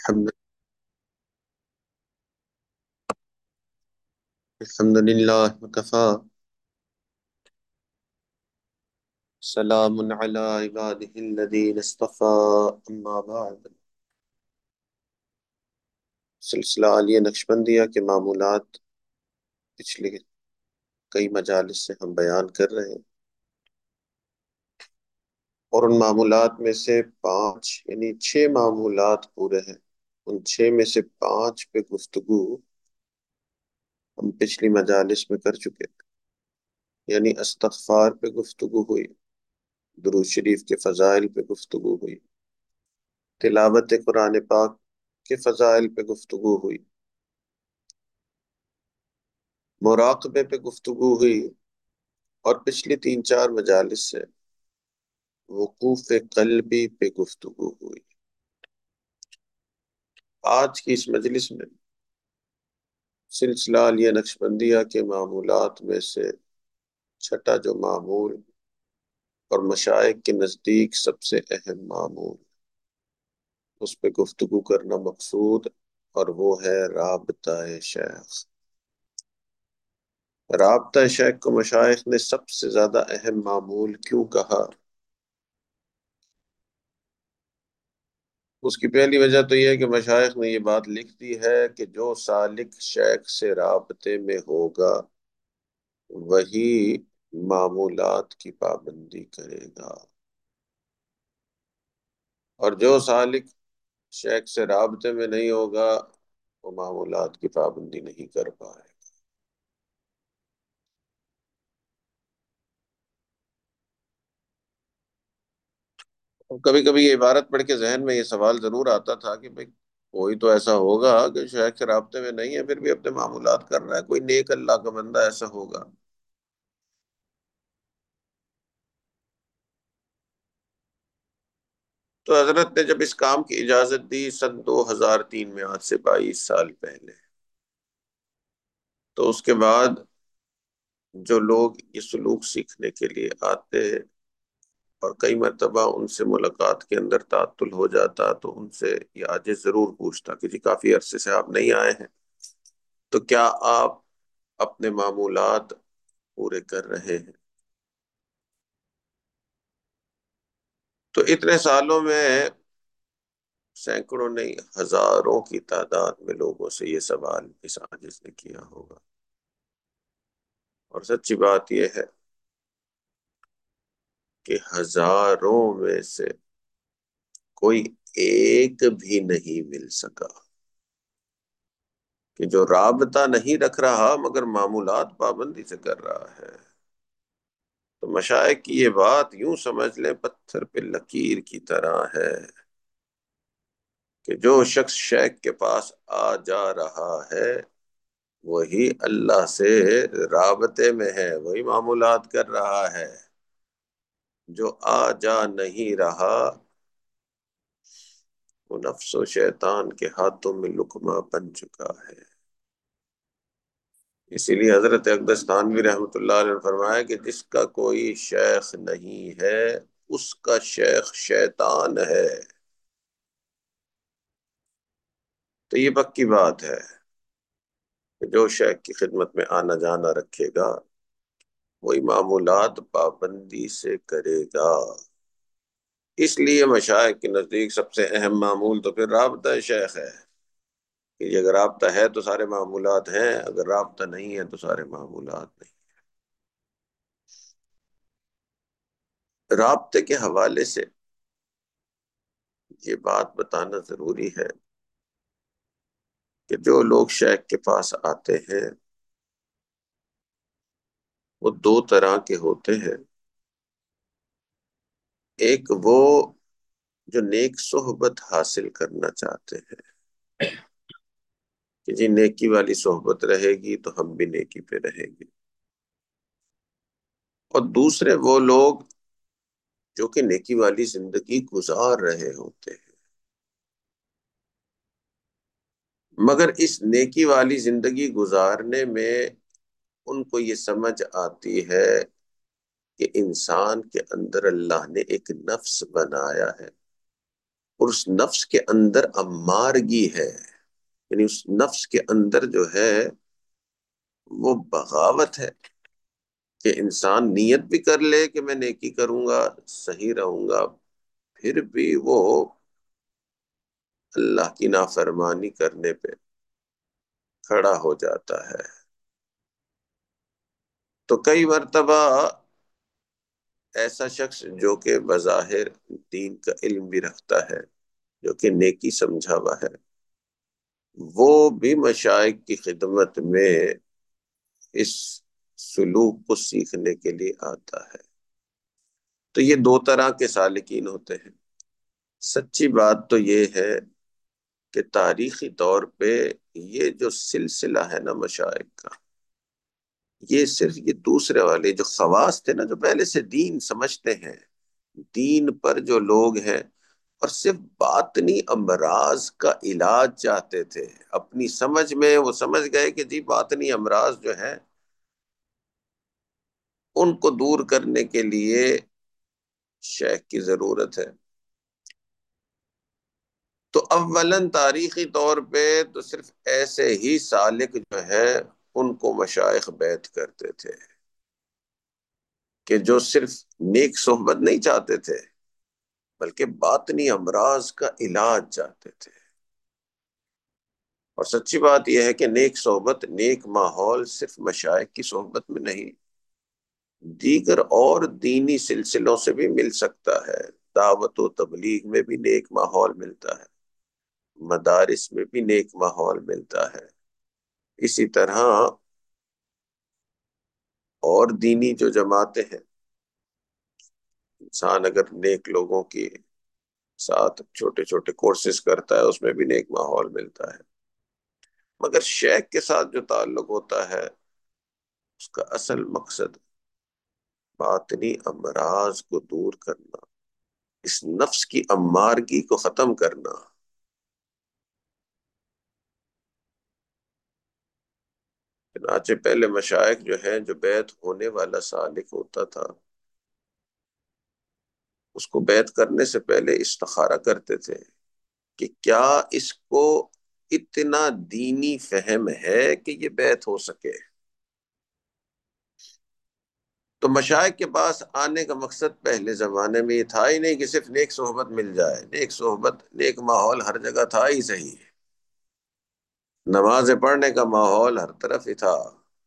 الحمد الحمد لله وكفى. سلام على عباده الذين اصطفى. أما بعد. سلسلہ عالیہ نقشبندیہ کے معمولات پچھلی کئی مجالس سے ہم بیان کر رہے ہیں، اور ان معمولات میں سے پانچ یعنی چھ معمولات پورے ہیں۔ ان چھ میں سے پانچ پہ گفتگو ہم پچھلی مجالس میں کر چکے تھے، یعنی استغفار پہ گفتگو ہوئی، درود شریف کے فضائل پہ گفتگو ہوئی، تلاوت قرآن پاک کے فضائل پہ گفتگو ہوئی، مراقبے پہ گفتگو ہوئی، اور پچھلی تین چار مجالس سے وقوف قلبی پہ گفتگو ہوئی۔ آج کی اس مجلس میں سلسلہ عالیہ نقشبندیہ کے معمولات میں سے چھٹا جو معمول اور مشائخ کے نزدیک سب سے اہم معمول، اس پہ گفتگو کرنا مقصود، اور وہ ہے رابطہ شیخ۔ رابطہ شیخ کو مشائخ نے سب سے زیادہ اہم معمول کیوں کہا؟ اس کی پہلی وجہ تو یہ ہے کہ مشائخ نے یہ بات لکھ دی ہے کہ جو سالک شیخ سے رابطے میں ہوگا وہی معمولات کی پابندی کرے گا، اور جو سالک شیخ سے رابطے میں نہیں ہوگا وہ معمولات کی پابندی نہیں کر پائے۔ کبھی کبھی یہ عبارت پڑھ کے ذہن میں یہ سوال ضرور آتا تھا کہ بھئی کوئی تو ایسا ہوگا کہ شیخ سے رابطے میں نہیں ہے پھر بھی اپنے معمولات کر رہا ہے، کوئی نیک اللہ کا بندہ ایسا ہوگا۔ تو حضرت نے جب اس کام کی اجازت دی سن 2003 میں، آج سے 22 سال پہلے، تو اس کے بعد جو لوگ یہ سلوک سیکھنے کے لیے آتے اور کئی مرتبہ ان سے ملاقات کے اندر تعطل ہو جاتا تو ان سے یہ عاجز ضرور پوچھتا کہ جی کافی عرصے سے آپ نہیں آئے ہیں، تو کیا آپ اپنے معمولات پورے کر رہے ہیں؟ تو اتنے سالوں میں سینکڑوں نہیں ہزاروں کی تعداد میں لوگوں سے یہ سوال اس عاجز نے کیا ہوگا، اور سچی بات یہ ہے کہ ہزاروں میں سے کوئی ایک بھی نہیں مل سکا کہ جو رابطہ نہیں رکھ رہا مگر معمولات پابندی سے کر رہا ہے۔ تو مشائخ کی یہ بات یوں سمجھ لیں پتھر پہ لکیر کی طرح ہے کہ جو شخص شیخ کے پاس آ جا رہا ہے وہی اللہ سے رابطے میں ہے، وہی معمولات کر رہا ہے۔ جو آ جا نہیں رہا وہ نفس و شیطان کے ہاتھوں میں لقمہ بن چکا ہے۔ اسی لیے حضرت اقدس تھانوی رحمۃ اللہ علیہ نے فرمایا کہ جس کا کوئی شیخ نہیں ہے اس کا شیخ شیطان ہے۔ تو یہ پکی بات ہے کہ جو شیخ کی خدمت میں آنا جانا رکھے گا وہی معمولات پابندی سے کرے گا۔ اس لیے مشائخ کے نزدیک سب سے اہم معمول تو پھر رابطہ شیخ ہے کہ یہ اگر رابطہ ہے تو سارے معمولات ہیں، اگر رابطہ نہیں ہے تو سارے معمولات نہیں۔ رابطے کے حوالے سے یہ بات بتانا ضروری ہے کہ جو لوگ شیخ کے پاس آتے ہیں وہ دو طرح کے ہوتے ہیں۔ ایک وہ جو نیک صحبت حاصل کرنا چاہتے ہیں کہ جی نیکی والی صحبت رہے گی تو ہم بھی نیکی پہ رہیں گے، اور دوسرے وہ لوگ جو کہ نیکی والی زندگی گزار رہے ہوتے ہیں مگر اس نیکی والی زندگی گزارنے میں ان کو یہ سمجھ آتی ہے کہ انسان کے اندر اللہ نے ایک نفس بنایا ہے، اور اس نفس کے اندر امارگی ہے، یعنی اس نفس کے اندر جو ہے وہ بغاوت ہے، کہ انسان نیت بھی کر لے کہ میں نیکی کروں گا، صحیح رہوں گا، پھر بھی وہ اللہ کی نافرمانی کرنے پہ کھڑا ہو جاتا ہے۔ تو کئی مرتبہ ایسا شخص جو کہ بظاہر دین کا علم بھی رکھتا ہے، جو کہ نیکی سمجھا ہوا ہے، وہ بھی مشائخ کی خدمت میں اس سلوک کو سیکھنے کے لیے آتا ہے۔ تو یہ دو طرح کے سالکین ہوتے ہیں۔ سچی بات تو یہ ہے کہ تاریخی طور پہ یہ جو سلسلہ ہے نا مشائخ کا، یہ صرف یہ دوسرے والے جو خواص تھے نا، جو پہلے سے دین سمجھتے ہیں، دین پر جو لوگ ہیں، اور صرف باطنی امراض کا علاج چاہتے تھے، اپنی سمجھ میں وہ سمجھ گئے کہ جی باطنی امراض جو ہے ان کو دور کرنے کے لیے شیخ کی ضرورت ہے۔ تو اولاً تاریخی طور پہ تو صرف ایسے ہی سالک جو ہے ان کو مشائخ بیعت کرتے تھے، کہ جو صرف نیک صحبت نہیں چاہتے تھے بلکہ باطنی امراض کا علاج چاہتے تھے۔ اور سچی بات یہ ہے کہ نیک صحبت، نیک ماحول صرف مشائخ کی صحبت میں نہیں، دیگر اور دینی سلسلوں سے بھی مل سکتا ہے۔ دعوت و تبلیغ میں بھی نیک ماحول ملتا ہے، مدارس میں بھی نیک ماحول ملتا ہے، اسی طرح اور دینی جو جماعتیں ہیں، انسان اگر نیک لوگوں کی ساتھ چھوٹے چھوٹے کورسز کرتا ہے، اس میں بھی نیک ماحول ملتا ہے۔ مگر شیخ کے ساتھ جو تعلق ہوتا ہے، اس کا اصل مقصد باطنی امراض کو دور کرنا، اس نفس کی امارگی کو ختم کرنا۔ چنانچہ پہلے مشائخ جو ہیں، جو بیعت ہونے والا سالک ہوتا تھا، اس کو بیعت کرنے سے پہلے استخارہ کرتے تھے کہ کیا اس کو اتنا دینی فہم ہے کہ یہ بیعت ہو سکے۔ تو مشائخ کے پاس آنے کا مقصد پہلے زمانے میں یہ تھا ہی نہیں کہ صرف نیک صحبت مل جائے، نیک صحبت، نیک ماحول ہر جگہ تھا ہی صحیح، نماز پڑھنے کا ماحول ہر طرف ہی تھا۔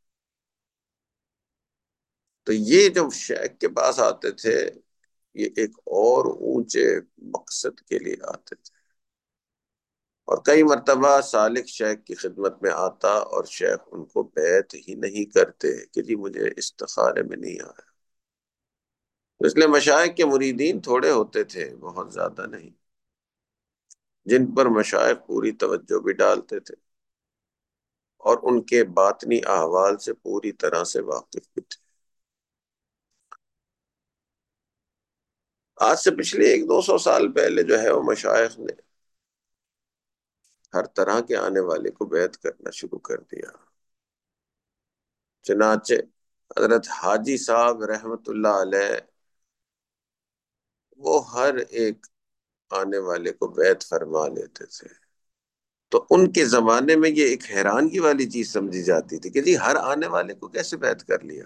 تو یہ جو شیخ کے پاس آتے تھے، یہ ایک اور اونچے مقصد کے لیے آتے تھے۔ اور کئی مرتبہ سالک شیخ کی خدمت میں آتا اور شیخ ان کو بیعت ہی نہیں کرتے کہ جی مجھے استخارے میں نہیں آیا۔ اس لیے مشائخ کے مریدین تھوڑے ہوتے تھے، بہت زیادہ نہیں، جن پر مشائخ پوری توجہ بھی ڈالتے تھے اور ان کے باطنی احوال سے پوری طرح سے واقف بھی تھے۔ آج سے پچھلے 100-200 سال پہلے جو ہے وہ مشائخ نے ہر طرح کے آنے والے کو بیعت کرنا شروع کر دیا۔ چنانچہ حضرت حاجی صاحب رحمت اللہ علیہ، وہ ہر ایک آنے والے کو بیعت فرما لیتے تھے۔ تو ان کے زمانے میں یہ ایک حیرانگی والی چیز سمجھی جاتی تھی کہ جی ہر آنے والے کو کیسے بیعت کر لیا۔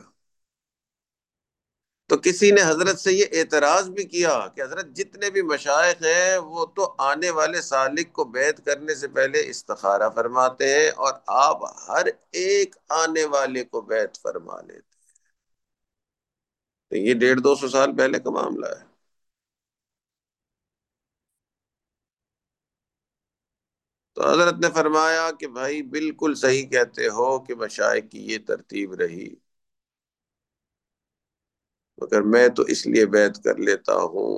تو کسی نے حضرت سے یہ اعتراض بھی کیا کہ حضرت جتنے بھی مشائخ ہیں وہ تو آنے والے سالک کو بیعت کرنے سے پہلے استخارہ فرماتے ہیں، اور آپ ہر ایک آنے والے کو بیعت فرما لیتے ہیں۔ تو یہ 150-200 سال پہلے کا معاملہ ہے۔ تو حضرت نے فرمایا کہ بھائی بالکل صحیح کہتے ہو کہ مشائخ کی یہ ترتیب رہی، مگر میں تو اس لیے بیعت کر لیتا ہوں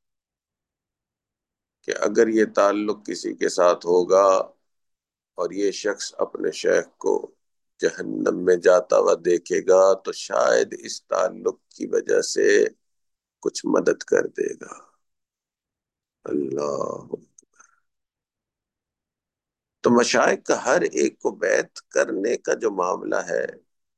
کہ اگر یہ تعلق کسی کے ساتھ ہوگا اور یہ شخص اپنے شیخ کو جہنم میں جاتا ہوا دیکھے گا تو شاید اس تعلق کی وجہ سے کچھ مدد کر دے گا۔ اللہ! تو مشائخ کا ہر ایک کو بیعت کرنے کا جو معاملہ ہے،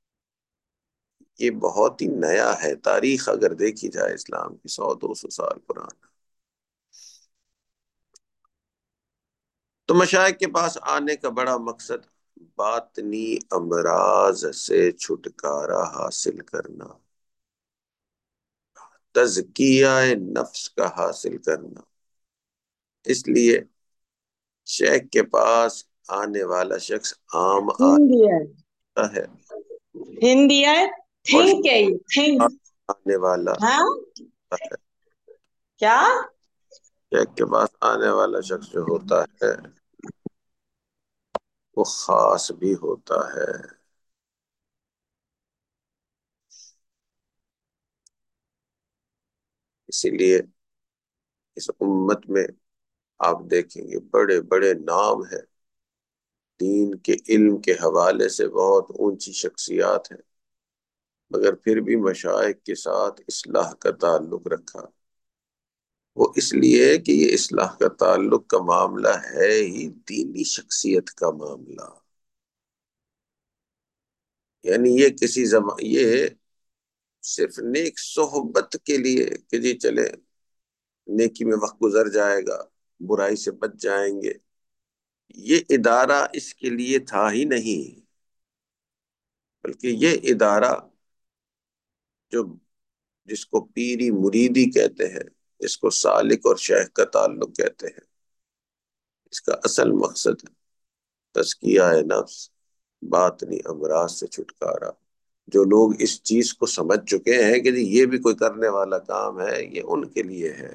یہ بہت ہی نیا ہے۔ تاریخ اگر دیکھی جائے اسلام کی 100-200 سال پرانا، تو مشائخ کے پاس آنے کا بڑا مقصد باطنی امراض سے چھٹکارا حاصل کرنا، تزکیہ نفس کا حاصل کرنا۔ اس لیے شیخ کے پاس آنے والا شخص عام ہندی ہے، آتا ہے، ہندی ہے، اور تھنک ہے یہ تھنک۔ آنے والا ہاں ہوتا ہے۔ کیا؟ شیخ کے پاس آنے والا شخص جو ہوتا ہے وہ خاص بھی ہوتا ہے۔ اسی لیے اس امت میں آپ دیکھیں گے بڑے بڑے نام ہیں، دین کے علم کے حوالے سے بہت اونچی شخصیات ہیں، مگر پھر بھی مشائخ کے ساتھ اصلاح کا تعلق رکھا۔ وہ اس لیے کہ یہ اصلاح کا تعلق کا معاملہ ہے ہی دینی شخصیت کا معاملہ، یعنی یہ کسی یہ صرف نیک صحبت کے لیے کہ جی چلے نیکی میں وقت گزر جائے گا، برائی سے بچ جائیں گے، یہ ادارہ اس کے لیے تھا ہی نہیں، بلکہ یہ ادارہ جو جس کو پیری مریدی کہتے ہیں، جس کو سالک اور شیخ کا تعلق کہتے ہیں، اس کا اصل مقصد تزکیہ نفس، باطنی امراض سے چھٹکارا۔ جو لوگ اس چیز کو سمجھ چکے ہیں کہ جی یہ بھی کوئی کرنے والا کام ہے، یہ ان کے لیے ہے۔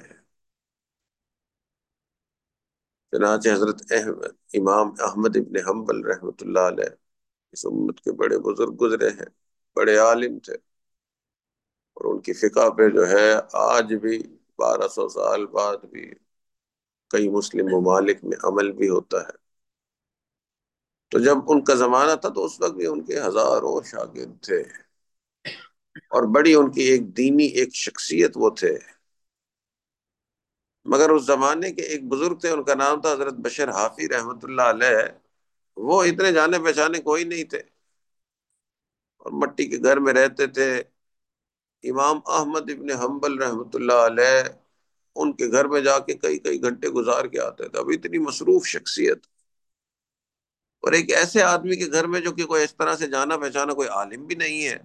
چنانچہ حضرت امام احمد ابن حنبل رحمۃ اللہ علیہ اس امت کے بڑے بزرگ گزرے ہیں، بڑے عالم تھے، اور ان کی فقہ پہ جو ہے آج بھی 1200 سال بعد بھی کئی مسلم ممالک میں عمل بھی ہوتا ہے۔ تو جب ان کا زمانہ تھا تو اس وقت بھی ان کے ہزاروں شاگرد تھے، اور بڑی ان کی ایک دینی ایک شخصیت وہ تھے۔ مگر اس زمانے کے ایک بزرگ تھے، ان کا نام تھا حضرت بشر حافی رحمۃ اللہ علیہ، وہ اتنے جانے پہچانے کوئی نہیں تھے، اور مٹی کے گھر میں رہتے تھے۔ امام احمد ابن حنبل رحمۃ اللہ علیہ ان کے گھر میں جا کے کئی کئی گھنٹے گزار کے آتے تھے۔ اب اتنی مصروف شخصیت، اور ایک ایسے آدمی کے گھر میں جو کہ کوئی اس طرح سے جانا پہچانا کوئی عالم بھی نہیں ہے،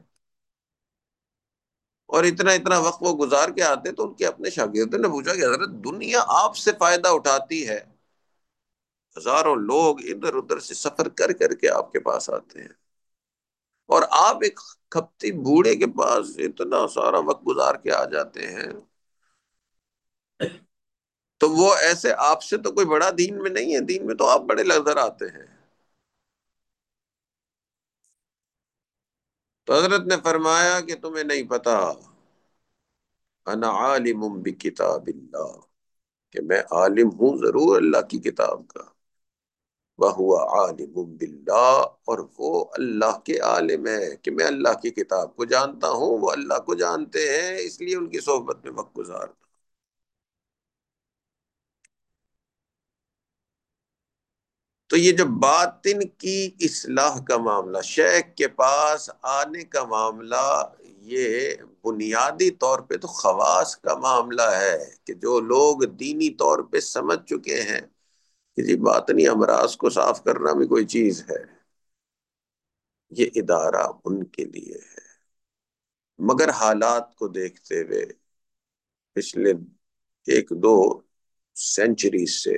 اور اتنا اتنا وقت وہ گزار کے آتے، تو ان کے اپنے شاگردوں نے پوچھا کہ حضرت دنیا آپ سے فائدہ اٹھاتی ہے، ہزاروں لوگ ادھر ادھر سے سفر کر کر کے آپ کے پاس آتے ہیں، اور آپ ایک کھپتی بوڑھے کے پاس اتنا سارا وقت گزار کے آ جاتے ہیں، تو وہ ایسے آپ سے تو کوئی بڑا دین میں نہیں ہے، دین میں تو آپ بڑے نظر آتے ہیں۔ تو حضرت نے فرمایا کہ تمہیں نہیں پتا، انا عالم بکتاب اللہ، کہ میں عالم ہوں ضرور اللہ کی کتاب کا، وَهُوَ عَالِمٌ بِاللَّهِ، اور وہ اللہ کے عالم ہے، کہ میں اللہ کی کتاب کو جانتا ہوں، وہ اللہ کو جانتے ہیں، اس لیے ان کی صحبت میں وقت گزارتا۔ تو یہ جو باطن کی اصلاح کا معاملہ، شیخ کے پاس آنے کا معاملہ، یہ بنیادی طور پہ تو خواص کا معاملہ ہے، کہ جو لوگ دینی طور پہ سمجھ چکے ہیں کہ جی باطنی امراض کو صاف کرنا بھی کوئی چیز ہے، یہ ادارہ ان کے لیے ہے۔ مگر حالات کو دیکھتے ہوئے پچھلے 1-2 سینچری سے،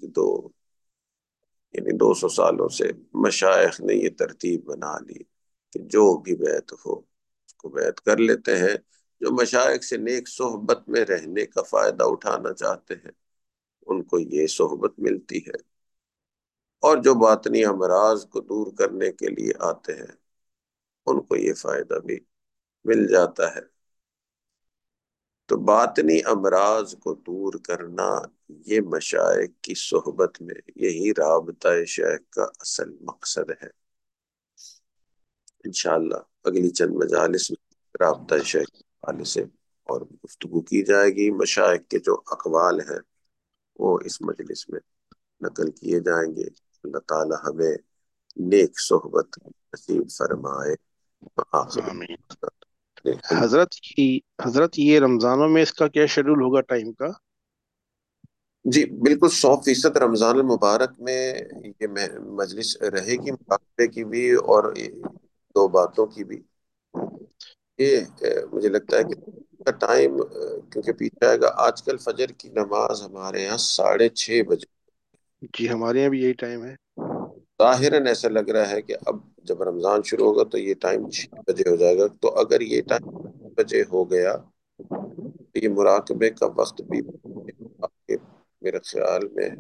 200 سالوں سے مشائخ نے یہ ترتیب بنا لی کہ جو بھی بیعت ہو اس کو بیعت کر لیتے ہیں۔ جو مشائخ سے نیک صحبت میں رہنے کا فائدہ اٹھانا چاہتے ہیں ان کو یہ صحبت ملتی ہے، اور جو باطنی امراض کو دور کرنے کے لیے آتے ہیں ان کو یہ فائدہ بھی مل جاتا ہے۔ تو باطنی امراض کو دور کرنا یہ مشائخ کی صحبت میں، یہی رابطہ شیخ کا اصل مقصد ہے۔ انشاءاللہ اگلی چند مجالس میں رابطہ شیخ کے حوالے سے اور گفتگو کی جائے گی۔ مشائخ کے جو اقوال ہیں وہ اس مجلس میں نقل کیے جائیں گے۔ اللہ تعالی ہمیں نیک صحبت نصیب فرمائے۔ آخر آمین۔ الحمد حضرت حضرت یہ رمضانوں میں اس کا کیا شیڈول ہوگا ٹائم کا؟ جی بالکل 100% رمضان المبارک میں یہ مجلس رہے گی، مراقبے کی بھی اور دو باتوں کی بھی۔ یہ مجھے لگتا ہے کہ کا ٹائم کیونکہ پیچھے آئے گا، آج کل فجر کی نماز ہمارے یہاں 6:30 بجے، جی ہمارے یہاں بھی یہی ٹائم ہے۔ ظاہراً ایسا لگ رہا ہے کہ اب جب رمضان شروع ہوگا تو یہ ٹائم 6 بجے ہو جائے گا، تو اگر یہ ٹائم 6 بجے ہو گیا تو یہ مراقبے کا وقت بھی آپ کے میرے خیال میں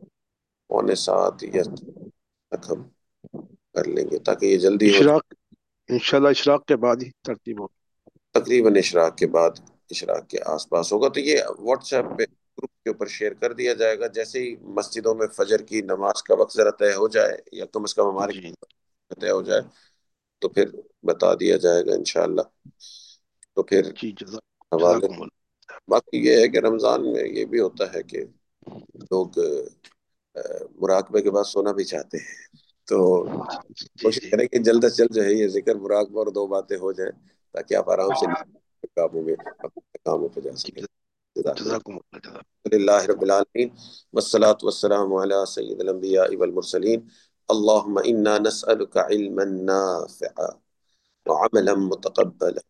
6:45 یا 7 تک ہم کر لیں گے تاکہ یہ جلدی ہو جائے۔ اشراق، انشاءاللہ اشراق کے بعد ہی ترتیب ہو۔ تقریباً اشراق کے بعد، اشراق کے آس پاس ہوگا، تو یہ واٹس ایپ پہ گروپ کے اوپر شیئر کر دیا جائے گا جیسے ہی مسجدوں میں فجر کی نماز کا وقت ذرا طے ہو جائے، یا کم از کم ہمارے جی طے ہو جائے، تو پھر بتا دیا جائے گا انشاءاللہ۔ تو پھر جی حوالے، جزاکم اللہ۔ باقی یہ ہے کہ رمضان میں یہ بھی ہوتا ہے کہ لوگ مراقبے کے بعد سونا بھی چاہتے ہیں، تو جی کوشش جی کریں کہ جلد از جلد جو ہے یہ ذکر مراقبہ اور دو باتیں ہو جائیں تاکہ آپ آرام سے کاموں میں اپنے کاموں پہ جا جی سکیں۔ جزاک اللہ، جزاکم اللہ جزاک۔ الحمد للہ رب العالمین، والصلاة والسلام على سید الانبیاء والمرسلین، اللهم انا نسألك علما نافعا وعملا متقبلا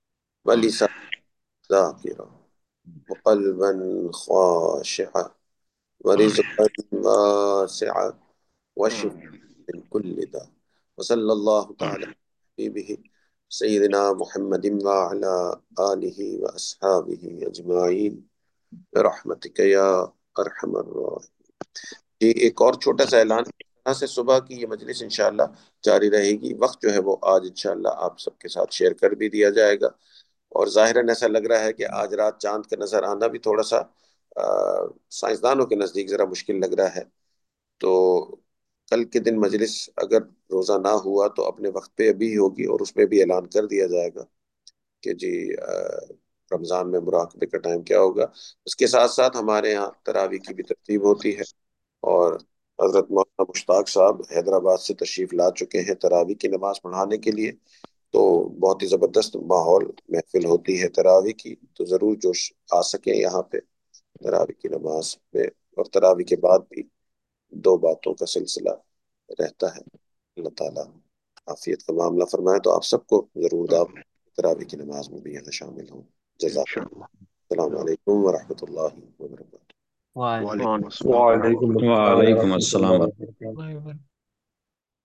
ولسانا ذاکرا وقلبا خاشعا ورزقا واسعا وشفاء من كل داء، وصلى الله تعالى على حبيبه سيدنا محمد وعلى آله وأصحابه أجمعين برحمتك يا أرحم الراحمين۔ جی ایک اور چھوٹا سا اعلان، اس طرح سے صبح کی یہ مجلس انشاءاللہ جاری رہے گی، وقت جو ہے وہ آج انشاءاللہ آپ سب کے ساتھ شیئر کر بھی دیا جائے گا، اور ظاہراً ایسا لگ رہا ہے کہ آج رات چاند کا نظر آنا بھی تھوڑا سا سائنسدانوں کے نزدیک ذرا مشکل لگ رہا ہے، تو کل کے دن مجلس اگر روزہ نہ ہوا تو اپنے وقت پہ ابھی ہوگی، اور اس میں بھی اعلان کر دیا جائے گا کہ جی رمضان میں مراقبے کا ٹائم کیا ہوگا۔ اس کے ساتھ ساتھ ہمارے ہاں تراویح کی بھی ترتیب ہوتی ہے، اور حضرت مولانا مشتاق صاحب حیدرآباد سے تشریف لا چکے ہیں تراویح کی نماز پڑھانے کے لیے، تو بہت ہی زبردست ماحول محفل ہوتی ہے تراویح کی، تو ضرور جو آ سکیں یہاں پہ تراویح کی نماز میں، اور تراویح کے بعد بھی دو باتوں کا سلسلہ رہتا ہے۔ اللہ تعالیٰ عافیت کا معاملہ فرمائے، تو آپ سب کو ضرور دعوت تراویح کی نماز میں بھی یہاں شامل ہوں۔ جزاک اللہ۔ انشاءاللہ۔ السلام علیکم ورحمۃ اللہ وبرکاتہ۔ وعلیکم وعلیکم السلام السلام ورحمۃ وعلیکم اللہ۔ السلام وعلیکم ورحمۃ السلام اللہ ورحمۃ وبرکاتہ۔ اللہ وبرکاتہ۔